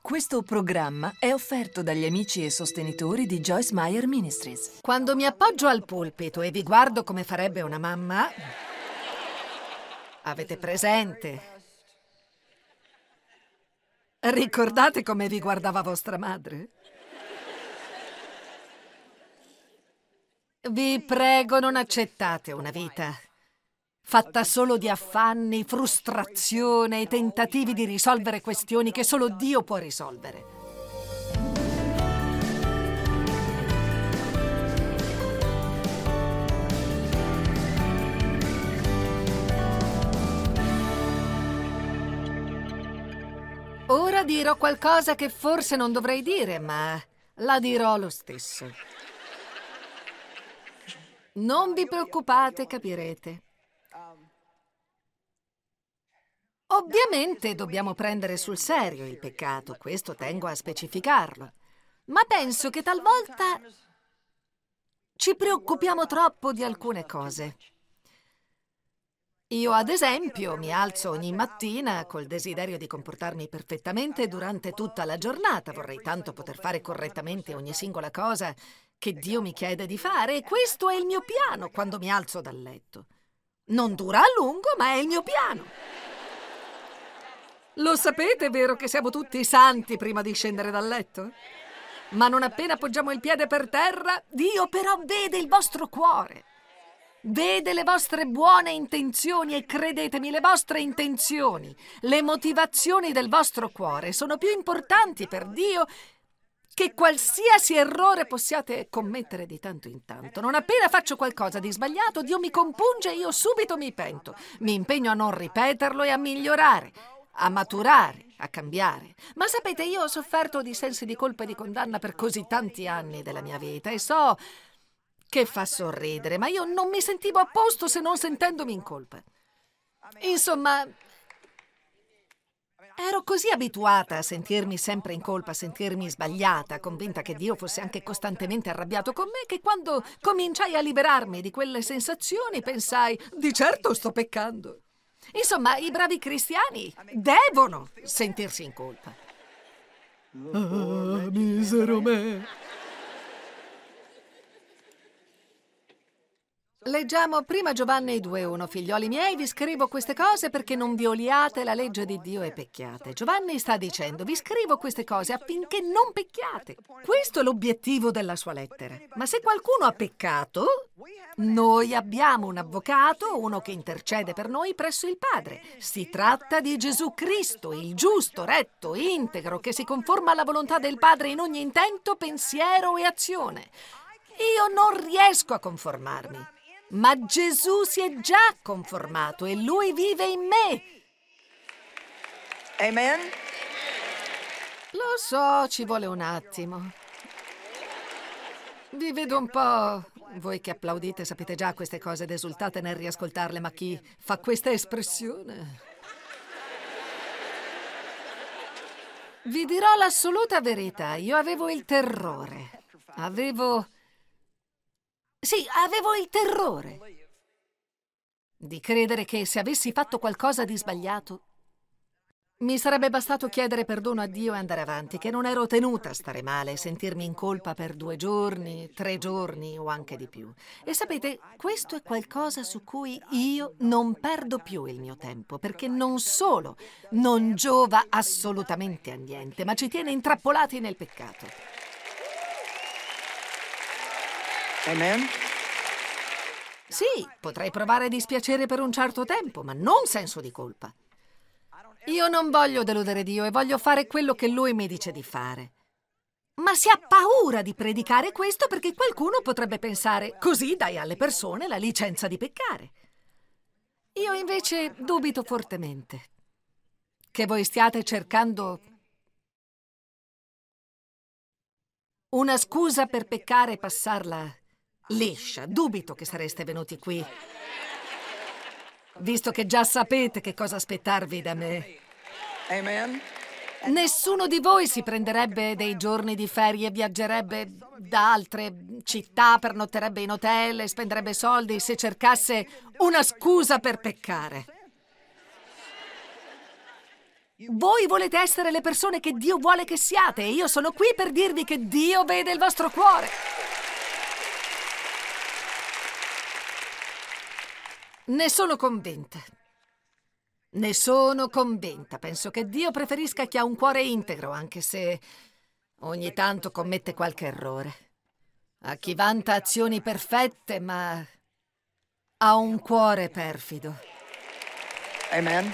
Questo programma è offerto dagli amici e sostenitori di Joyce Meyer Ministries. Quando mi appoggio al pulpito e vi guardo come farebbe una mamma, avete presente? Ricordate come vi guardava vostra madre? Vi prego, non accettate una vita fatta solo di affanni, frustrazione e tentativi di risolvere questioni che solo Dio può risolvere. Ora dirò qualcosa che forse non dovrei dire, ma la dirò lo stesso. Non vi preoccupate, capirete. Ovviamente dobbiamo prendere sul serio il peccato, questo tengo a specificarlo. Ma penso che talvolta ci preoccupiamo troppo di alcune cose. Io, ad esempio, mi alzo ogni mattina col desiderio di comportarmi perfettamente durante tutta la giornata. Vorrei tanto poter fare correttamente ogni singola cosa che Dio mi chiede di fare, e questo è il mio piano quando mi alzo dal letto. Non dura a lungo, ma è il mio piano. Lo sapete, vero, che siamo tutti santi prima di scendere dal letto? Ma non appena appoggiamo il piede per terra, Dio però vede il vostro cuore. Vede le vostre buone intenzioni e credetemi, le vostre intenzioni, le motivazioni del vostro cuore sono più importanti per Dio che qualsiasi errore possiate commettere di tanto in tanto. Non appena faccio qualcosa di sbagliato, Dio mi compunge e io subito mi pento. Mi impegno a non ripeterlo e a migliorare, a maturare, a cambiare. Ma sapete, io ho sofferto di sensi di colpa e di condanna per così tanti anni della mia vita e so che fa sorridere, ma io non mi sentivo a posto se non sentendomi in colpa. Insomma, ero così abituata a sentirmi sempre in colpa, a sentirmi sbagliata, convinta che Dio fosse anche costantemente arrabbiato con me, che quando cominciai a liberarmi di quelle sensazioni pensai, di certo sto peccando. Insomma, i bravi cristiani devono sentirsi in colpa. Ah, misero me. Leggiamo prima Giovanni 2,1. Figlioli miei, vi scrivo queste cose perché non violiate la legge di Dio e pecchiate. Giovanni sta dicendo, vi scrivo queste cose affinché non pecchiate. Questo è l'obiettivo della sua lettera. Ma se qualcuno ha peccato, noi abbiamo un avvocato, uno che intercede per noi presso il Padre. Si tratta di Gesù Cristo, il giusto, retto, integro, che si conforma alla volontà del Padre in ogni intento, pensiero e azione. Io non riesco a conformarmi. Ma Gesù si è già conformato e Lui vive in me. Amen? Lo so, ci vuole un attimo. Vi vedo un po'... Voi che applaudite sapete già queste cose ed esultate nel riascoltarle, ma chi fa questa espressione? Vi dirò l'assoluta verità. Io avevo il terrore. Avevo il terrore di credere che se avessi fatto qualcosa di sbagliato mi sarebbe bastato chiedere perdono a Dio e andare avanti, che non ero tenuta a stare male e sentirmi in colpa per 2 giorni, 3 giorni o anche di più. E sapete, questo è qualcosa su cui io non perdo più il mio tempo, perché non solo non giova assolutamente a niente, ma ci tiene intrappolati nel peccato. Amen? Sì, potrei provare dispiacere per un certo tempo, ma non senso di colpa. Io non voglio deludere Dio e voglio fare quello che Lui mi dice di fare. Ma si ha paura di predicare questo perché qualcuno potrebbe pensare, così dai alle persone la licenza di peccare. Io invece dubito fortemente che voi stiate cercando una scusa per peccare e passarla liscia. Dubito che sareste venuti qui, visto che già sapete che cosa aspettarvi da me. Amen? Nessuno di voi si prenderebbe dei giorni di ferie e viaggerebbe da altre città, pernotterebbe in hotel e spenderebbe soldi se cercasse una scusa per peccare. Voi volete essere le persone che Dio vuole che siate e io sono qui per dirvi che Dio vede il vostro cuore. Ne sono convinta. Ne sono convinta. Penso che Dio preferisca chi ha un cuore integro, anche se ogni tanto commette qualche errore. A chi vanta azioni perfette, ma ha un cuore perfido. Amen.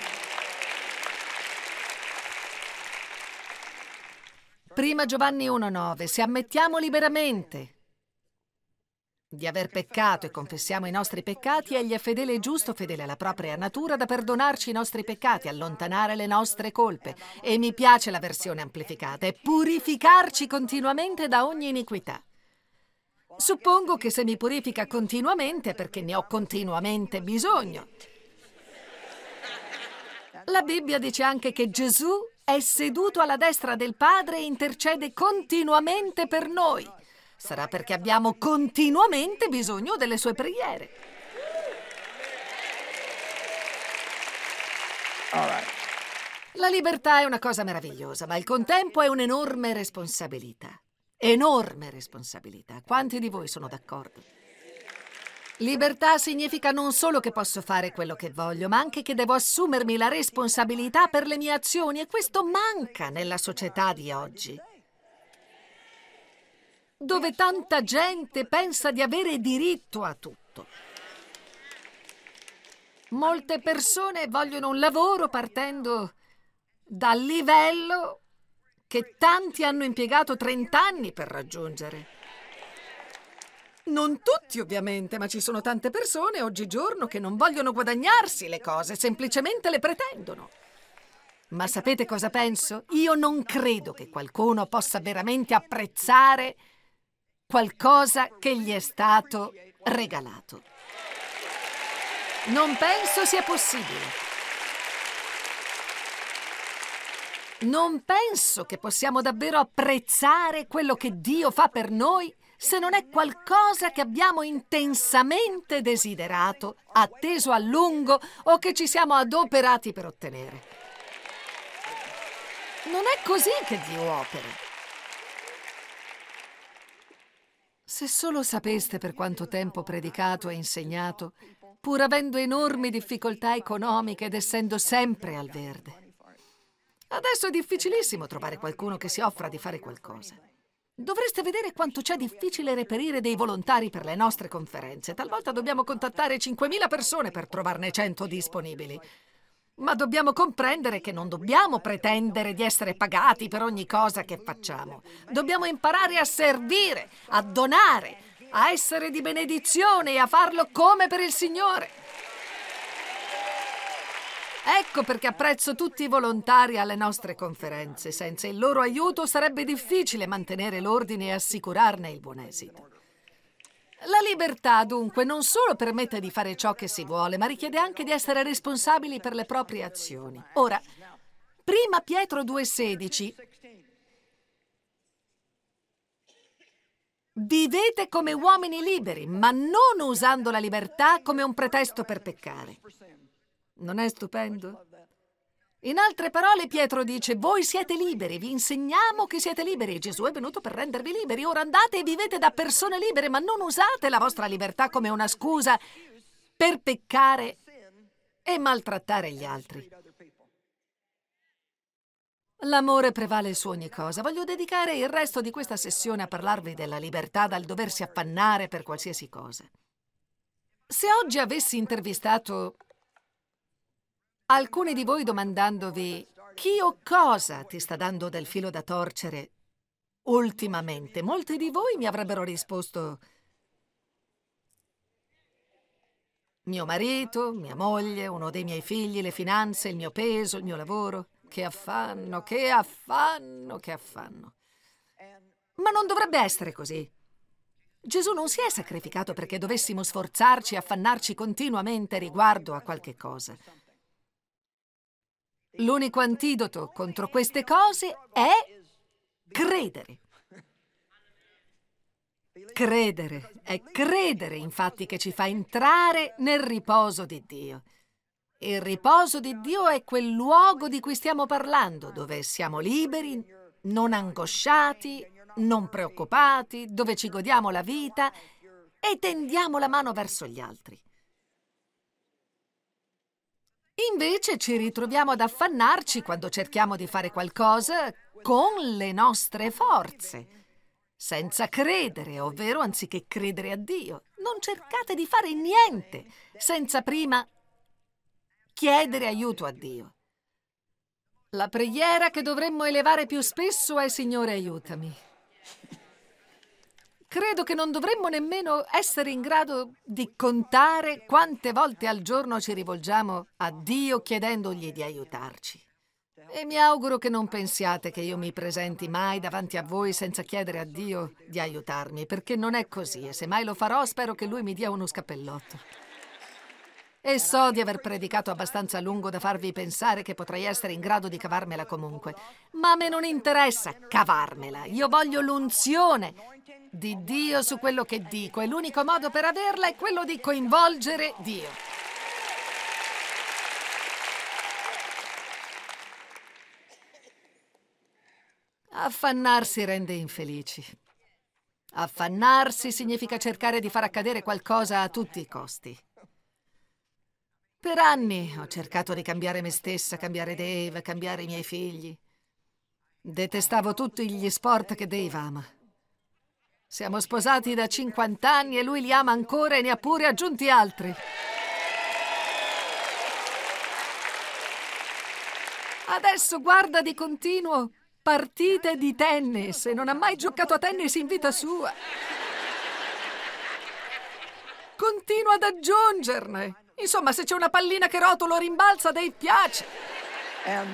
Prima Giovanni 1,9. Se ammettiamo liberamente di aver peccato e confessiamo i nostri peccati, egli è fedele e giusto, fedele alla propria natura, da perdonarci i nostri peccati, allontanare le nostre colpe. E mi piace la versione amplificata, e purificarci continuamente da ogni iniquità. Suppongo che se mi purifica continuamente è perché ne ho continuamente bisogno. La Bibbia dice anche che Gesù è seduto alla destra del Padre e intercede continuamente per noi. Sarà perché abbiamo continuamente bisogno delle sue preghiere. All right. La libertà è una cosa meravigliosa, ma al contempo è un'enorme responsabilità. Enorme responsabilità. Quanti di voi sono d'accordo? Libertà significa non solo che posso fare quello che voglio, ma anche che devo assumermi la responsabilità per le mie azioni, e questo manca nella società di oggi, dove tanta gente pensa di avere diritto a tutto. Molte persone vogliono un lavoro partendo dal livello che tanti hanno impiegato 30 anni per raggiungere. Non tutti, ovviamente, ma ci sono tante persone oggigiorno che non vogliono guadagnarsi le cose, semplicemente le pretendono. Ma sapete cosa penso? Io non credo che qualcuno possa veramente apprezzare qualcosa che gli è stato regalato. Non penso sia possibile. Non penso che possiamo davvero apprezzare quello che Dio fa per noi se non è qualcosa che abbiamo intensamente desiderato, atteso a lungo o che ci siamo adoperati per ottenere. Non è così che Dio opera. Se solo sapeste per quanto tempo ho predicato e insegnato, pur avendo enormi difficoltà economiche ed essendo sempre al verde. Adesso è difficilissimo trovare qualcuno che si offra di fare qualcosa. Dovreste vedere quanto c'è difficile reperire dei volontari per le nostre conferenze. Talvolta dobbiamo contattare 5.000 persone per trovarne 100 disponibili. Ma dobbiamo comprendere che non dobbiamo pretendere di essere pagati per ogni cosa che facciamo. Dobbiamo imparare a servire, a donare, a essere di benedizione e a farlo come per il Signore. Ecco perché apprezzo tutti i volontari alle nostre conferenze. Senza il loro aiuto sarebbe difficile mantenere l'ordine e assicurarne il buon esito. La libertà, dunque, non solo permette di fare ciò che si vuole, ma richiede anche di essere responsabili per le proprie azioni. Ora, prima Pietro 2,16. Vivete come uomini liberi, ma non usando la libertà come un pretesto per peccare. Non è stupendo? In altre parole, Pietro dice: voi siete liberi, vi insegniamo che siete liberi. Gesù è venuto per rendervi liberi. Ora andate e vivete da persone libere, ma non usate la vostra libertà come una scusa per peccare e maltrattare gli altri. L'amore prevale su ogni cosa. Voglio dedicare il resto di questa sessione a parlarvi della libertà dal doversi affannare per qualsiasi cosa. Se oggi avessi intervistato alcuni di voi domandandovi chi o cosa ti sta dando del filo da torcere ultimamente, molti di voi mi avrebbero risposto: mio marito, mia moglie, uno dei miei figli, le finanze, il mio peso, il mio lavoro. Che affanno, che affanno, che affanno. Ma non dovrebbe essere così. Gesù non si è sacrificato perché dovessimo sforzarci e affannarci continuamente riguardo a qualche cosa. L'unico antidoto contro queste cose è credere. Credere, è credere infatti che ci fa entrare nel riposo di Dio. Il riposo di Dio è quel luogo di cui stiamo parlando, dove siamo liberi, non angosciati, non preoccupati, dove ci godiamo la vita e tendiamo la mano verso gli altri. Invece ci ritroviamo ad affannarci quando cerchiamo di fare qualcosa con le nostre forze, senza credere, ovvero anziché credere a Dio. Non cercate di fare niente senza prima chiedere aiuto a Dio. La preghiera che dovremmo elevare più spesso è: Signore, aiutami. Credo che non dovremmo nemmeno essere in grado di contare quante volte al giorno ci rivolgiamo a Dio chiedendogli di aiutarci. E mi auguro che non pensiate che io mi presenti mai davanti a voi senza chiedere a Dio di aiutarmi, perché non è così, e se mai lo farò spero che Lui mi dia uno scappellotto. E so di aver predicato abbastanza a lungo da farvi pensare che potrei essere in grado di cavarmela comunque. Ma a me non interessa cavarmela. Io voglio l'unzione di Dio su quello che dico, e l'unico modo per averla è quello di coinvolgere Dio. Affannarsi rende infelici. Affannarsi significa cercare di far accadere qualcosa a tutti i costi. Per anni ho cercato di cambiare me stessa, cambiare Dave, cambiare i miei figli. Detestavo tutti gli sport che Dave ama. Siamo sposati da 50 anni e lui li ama ancora e ne ha pure aggiunti altri. Adesso guarda di continuo partite di tennis e non ha mai giocato a tennis in vita sua. Continua ad aggiungerne. Insomma, se c'è una pallina che rotola o rimbalza, Dave piace. E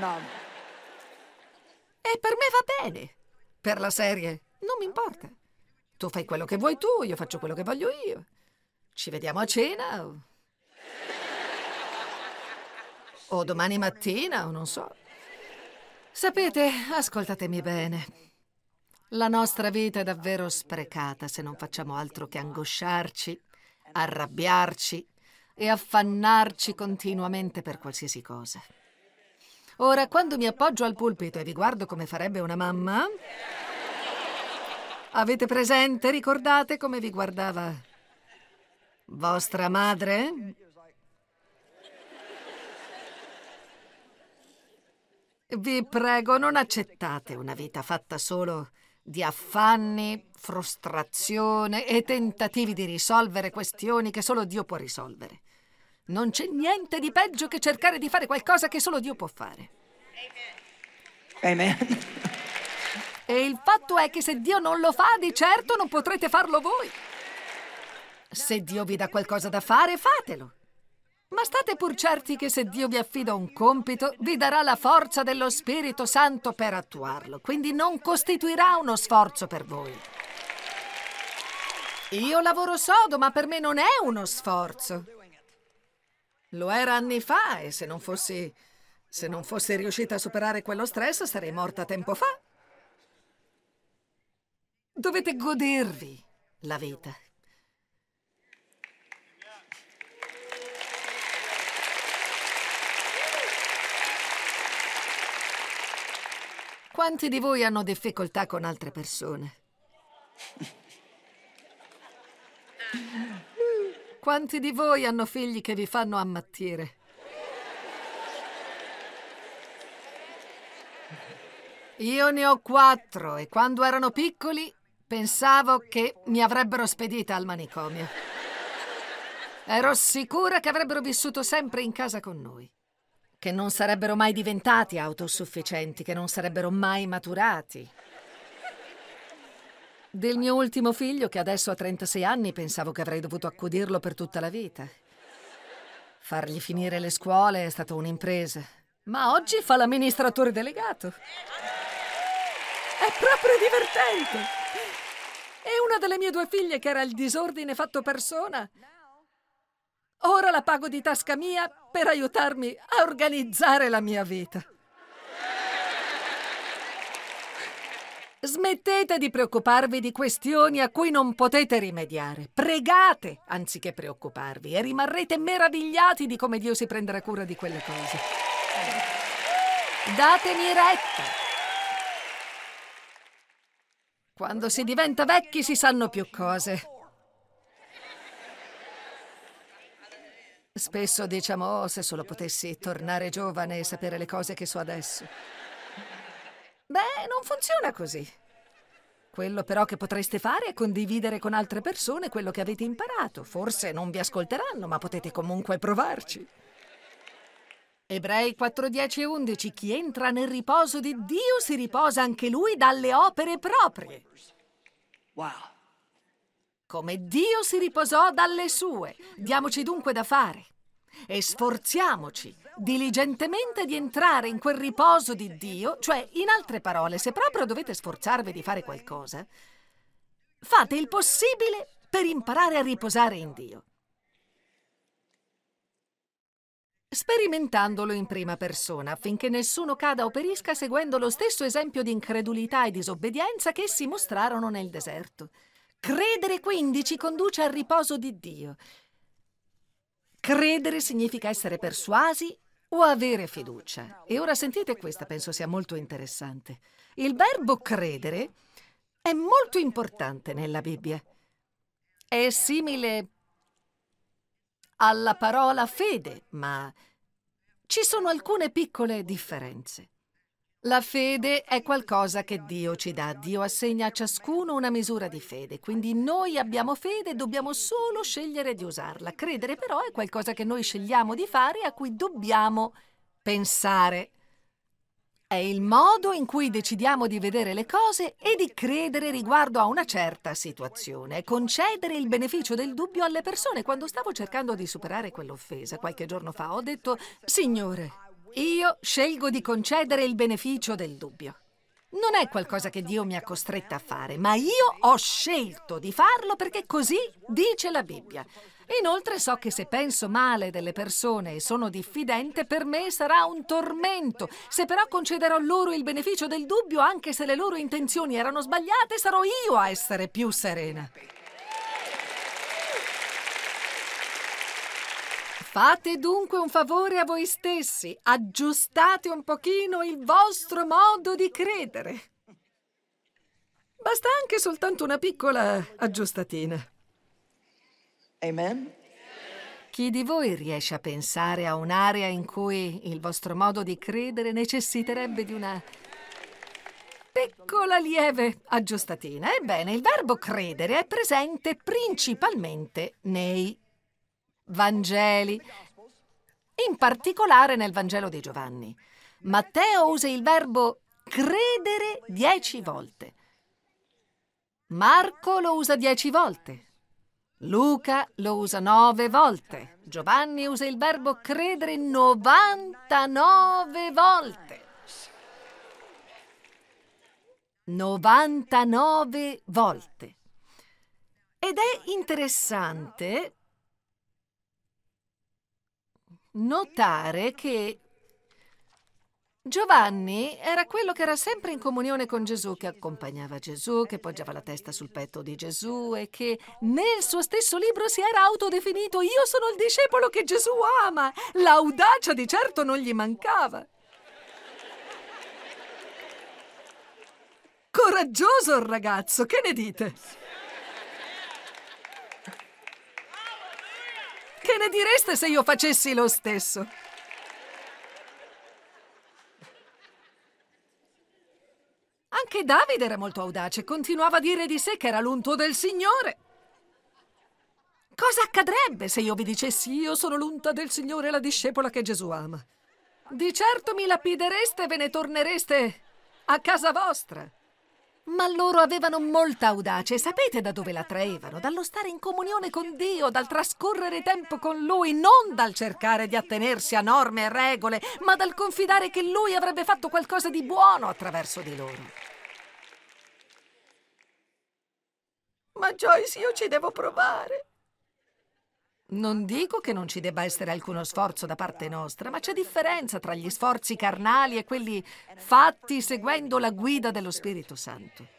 per me va bene. Per la serie, non mi importa. Tu fai quello che vuoi tu, io faccio quello che voglio io. Ci vediamo a cena o domani mattina, o non so. Sapete, ascoltatemi bene. La nostra vita è davvero sprecata se non facciamo altro che angosciarci, arrabbiarci e affannarci continuamente per qualsiasi cosa. Ora, quando mi appoggio al pulpito e vi guardo come farebbe una mamma, avete presente, ricordate come vi guardava vostra madre? Vi prego, non accettate una vita fatta solo di affanni, frustrazione e tentativi di risolvere questioni che solo Dio può risolvere. Non c'è niente di peggio che cercare di fare qualcosa che solo Dio può fare. Amen. E il fatto è che se Dio non lo fa, di certo non potrete farlo voi. Se Dio vi dà qualcosa da fare, fatelo. Ma state pur certi che se Dio vi affida un compito, vi darà la forza dello Spirito Santo per attuarlo, quindi non costituirà uno sforzo per voi. Io lavoro sodo, ma per me non è uno sforzo. Lo era anni fa, e se non fossi riuscita a superare quello stress, sarei morta tempo fa. Dovete godervi la vita. Quanti di voi hanno difficoltà con altre persone? Quanti di voi hanno figli che vi fanno ammattire? Io ne ho 4 e quando erano piccoli pensavo che mi avrebbero spedita al manicomio. Ero sicura che avrebbero vissuto sempre in casa con noi, che non sarebbero mai diventati autosufficienti, che non sarebbero mai maturati. Del mio ultimo figlio, che adesso ha 36 anni, pensavo che avrei dovuto accudirlo per tutta la vita. Fargli finire le scuole è stata un'impresa, ma oggi fa l'amministratore delegato. È proprio divertente. E una delle mie 2 figlie, che era il disordine fatto persona, ora la pago di tasca mia per aiutarmi a organizzare la mia vita. Smettete di preoccuparvi di questioni a cui non potete rimediare. Pregate anziché preoccuparvi e rimarrete meravigliati di come Dio si prenderà cura di quelle cose. Datemi retta. Quando si diventa vecchi si sanno più cose. Spesso diciamo, se solo potessi tornare giovane e sapere le cose che so adesso. Beh, non funziona così. Quello però che potreste fare è condividere con altre persone quello che avete imparato. Forse non vi ascolteranno, ma potete comunque provarci. Ebrei 4, 10 e 11. Chi entra nel riposo di Dio si riposa anche lui dalle opere proprie. Wow. Come Dio si riposò dalle sue. Diamoci dunque da fare e sforziamoci diligentemente di entrare in quel riposo di Dio, cioè, in altre parole, se proprio dovete sforzarvi di fare qualcosa, fate il possibile per imparare a riposare in Dio. Sperimentandolo in prima persona, affinché nessuno cada o perisca seguendo lo stesso esempio di incredulità e disobbedienza che essi mostrarono nel deserto. Credere quindi ci conduce al riposo di Dio. Credere significa essere persuasi o avere fiducia. E ora sentite questa, penso sia molto interessante. Il verbo credere è molto importante nella Bibbia. È simile alla parola fede, ma ci sono alcune piccole differenze. La fede è qualcosa che Dio ci dà. Dio assegna a ciascuno una misura di fede. Quindi noi abbiamo fede e dobbiamo solo scegliere di usarla. Credere però è qualcosa che noi scegliamo di fare e a cui dobbiamo pensare. È il modo in cui decidiamo di vedere le cose e di credere riguardo a una certa situazione. È concedere il beneficio del dubbio alle persone. Quando stavo cercando di superare quell'offesa qualche giorno fa, ho detto: Signore, io scelgo di concedere il beneficio del dubbio. Non è qualcosa che Dio mi ha costretta a fare, ma io ho scelto di farlo perché così dice la Bibbia. Inoltre so che se penso male delle persone e sono diffidente, per me sarà un tormento. Se però concederò loro il beneficio del dubbio, anche se le loro intenzioni erano sbagliate, sarò io a essere più serena. Fate dunque un favore a voi stessi, aggiustate un pochino il vostro modo di credere. Basta anche soltanto una piccola aggiustatina. Amen. Chi di voi riesce a pensare a un'area in cui il vostro modo di credere necessiterebbe di una piccola lieve aggiustatina? Ebbene, il verbo credere è presente principalmente nei Vangeli, in particolare nel Vangelo di Giovanni. Matteo usa il verbo credere 10 volte. Marco lo usa 10 volte. Luca lo usa 9 volte. Giovanni usa il verbo credere 99 volte. 99 volte. Ed è interessante notare che Giovanni era quello che era sempre in comunione con Gesù, che accompagnava Gesù, che poggiava la testa sul petto di Gesù e che nel suo stesso libro si era autodefinito: io sono il discepolo che Gesù ama. L'audacia di certo non gli mancava. Coraggioso il ragazzo, che ne dite? Che ne direste se io facessi lo stesso? Anche Davide era molto audace, continuava a dire di sé che era l'unto del Signore. Cosa accadrebbe se io vi dicessi: io sono l'unta del Signore, la discepola che Gesù ama? Di certo mi lapidereste e ve ne tornereste a casa vostra. Ma loro avevano molta audacia e sapete da dove la traevano? Dallo stare in comunione con Dio, dal trascorrere tempo con Lui, non dal cercare di attenersi a norme e regole, ma dal confidare che Lui avrebbe fatto qualcosa di buono attraverso di loro. Ma Joyce, io ci devo provare. Non dico che non ci debba essere alcuno sforzo da parte nostra, ma c'è differenza tra gli sforzi carnali e quelli fatti seguendo la guida dello Spirito Santo.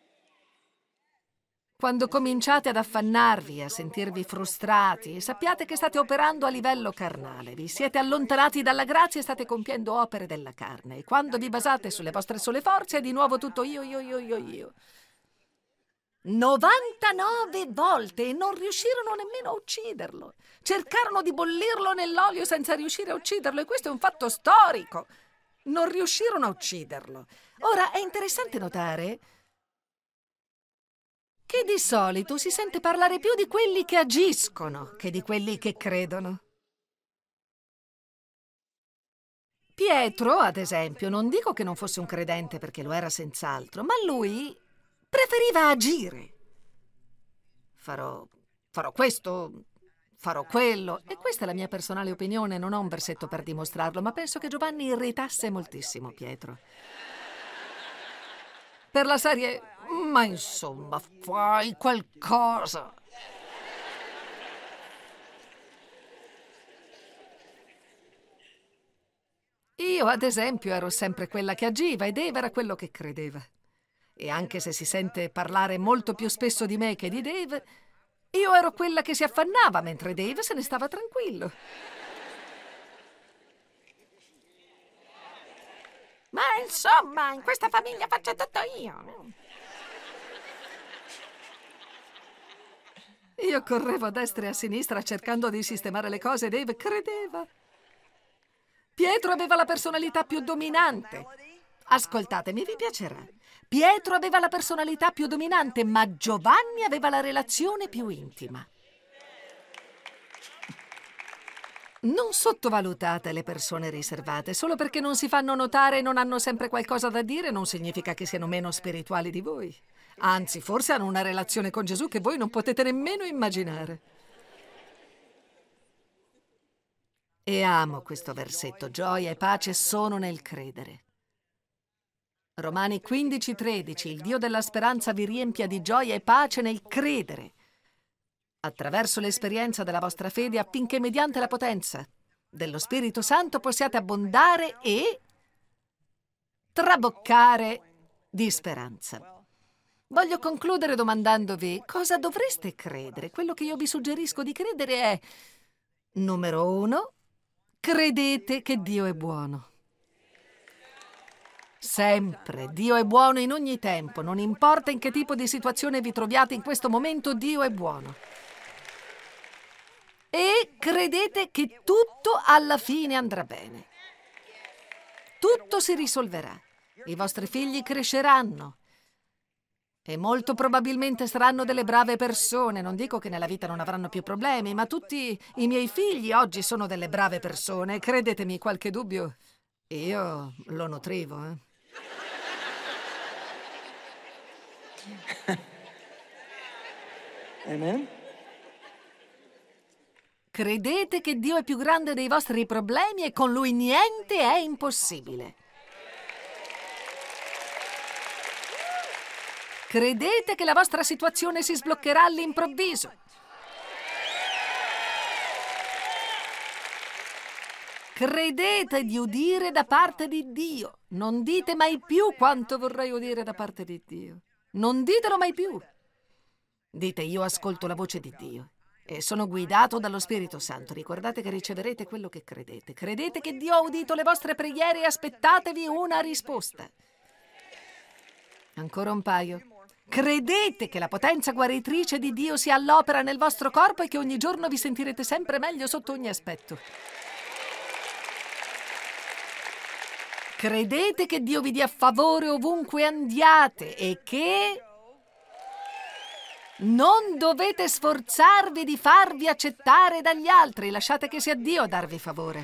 Quando cominciate ad affannarvi, a sentirvi frustrati, sappiate che state operando a livello carnale, vi siete allontanati dalla grazia e state compiendo opere della carne. E quando vi basate sulle vostre sole forze è di nuovo tutto io. 99 volte e non riuscirono nemmeno a ucciderlo. Cercarono di bollirlo nell'olio senza riuscire a ucciderlo e questo è un fatto storico. Non riuscirono a ucciderlo. Ora è interessante notare che di solito si sente parlare più di quelli che agiscono che di quelli che credono. Pietro, ad esempio, non dico che non fosse un credente perché lo era senz'altro, ma lui preferiva agire. Farò questo, farò quello. E questa è la mia personale opinione, non ho un versetto per dimostrarlo, ma penso che Giovanni irritasse moltissimo Pietro. Per la serie, ma insomma, fai qualcosa. Io, ad esempio, ero sempre quella che agiva e Dave era quello che credeva. E anche se si sente parlare molto più spesso di me che di Dave, io ero quella che si affannava mentre Dave se ne stava tranquillo. Ma insomma, in questa famiglia faccio tutto io. Io correvo a destra e a sinistra cercando di sistemare le cose e Dave credeva. Pietro aveva la personalità più dominante. Ascoltatemi, vi piacerà. Pietro aveva la personalità più dominante, ma Giovanni aveva la relazione più intima. Non sottovalutate le persone riservate. Solo perché non si fanno notare e non hanno sempre qualcosa da dire non significa che siano meno spirituali di voi. Anzi, forse hanno una relazione con Gesù che voi non potete nemmeno immaginare. E amo questo versetto. Gioia e pace sono nel credere. Romani 15:13. Il Dio della speranza vi riempia di gioia e pace nel credere, attraverso l'esperienza della vostra fede, affinché mediante la potenza dello Spirito Santo possiate abbondare e traboccare di speranza. Voglio concludere domandandovi cosa dovreste credere. Quello che io vi suggerisco di credere è: numero 1, credete che Dio è buono. Sempre. Dio è buono in ogni tempo. Non importa in che tipo di situazione vi troviate in questo momento, Dio è buono. E credete che tutto alla fine andrà bene. Tutto si risolverà. I vostri figli cresceranno. E molto probabilmente saranno delle brave persone. Non dico che nella vita non avranno più problemi, ma tutti i miei figli oggi sono delle brave persone. Credetemi, qualche dubbio io lo nutrivo, Amen. Credete che Dio è più grande dei vostri problemi e con Lui niente è impossibile. Credete che la vostra situazione si sbloccherà all'improvviso. Credete di udire da parte di Dio. Non dite mai più quanto vorrei udire da parte di Dio. Non ditelo mai più. Dite: io ascolto la voce di Dio e sono guidato dallo Spirito Santo. Ricordate che riceverete quello che credete. Credete che Dio ha udito le vostre preghiere e aspettatevi una risposta. Ancora un paio. Credete che la potenza guaritrice di Dio sia all'opera nel vostro corpo e che ogni giorno vi sentirete sempre meglio sotto ogni aspetto. Credete che Dio vi dia favore ovunque andiate e che non dovete sforzarvi di farvi accettare dagli altri. Lasciate che sia Dio a darvi favore.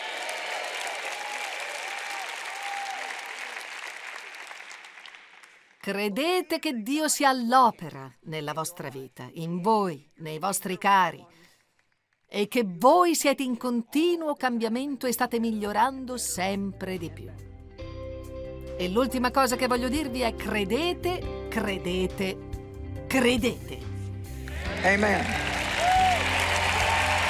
Credete che Dio sia all'opera nella vostra vita, in voi, nei vostri cari, e che voi siete in continuo cambiamento e state migliorando sempre di più. E l'ultima cosa che voglio dirvi è: credete, credete, credete. Amen.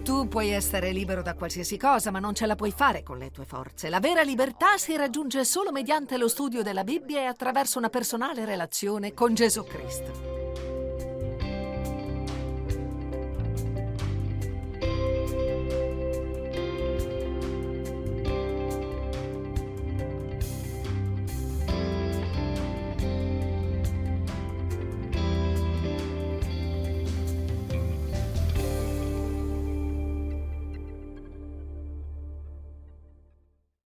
Tu puoi essere libero da qualsiasi cosa, ma non ce la puoi fare con le tue forze. La vera libertà si raggiunge solo mediante lo studio della Bibbia e attraverso una personale relazione con Gesù Cristo.